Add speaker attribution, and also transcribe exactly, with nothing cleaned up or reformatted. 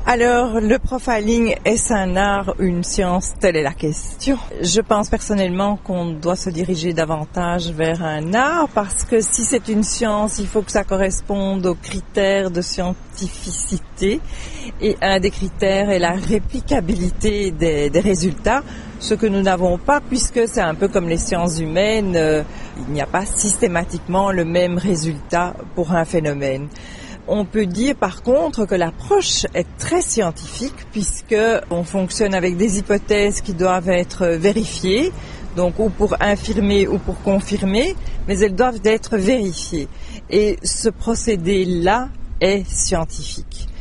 Speaker 1: Alors, le profiling, est-ce un art ou une science? Telle est la question. Je pense personnellement qu'on doit se diriger davantage vers un art parce que si c'est une science, il faut que ça corresponde aux critères de scientificité. Et un des critères est la réplicabilité des, des résultats, ce que nous n'avons pas puisque c'est un peu comme les sciences humaines, euh, il n'y a pas systématiquement le même résultat pour un phénomène. On peut dire par contre que l'approche est très scientifique puisque on fonctionne avec des hypothèses qui doivent être vérifiées, donc ou pour infirmer ou pour confirmer, mais elles doivent être vérifiées. Et ce procédé-là est scientifique.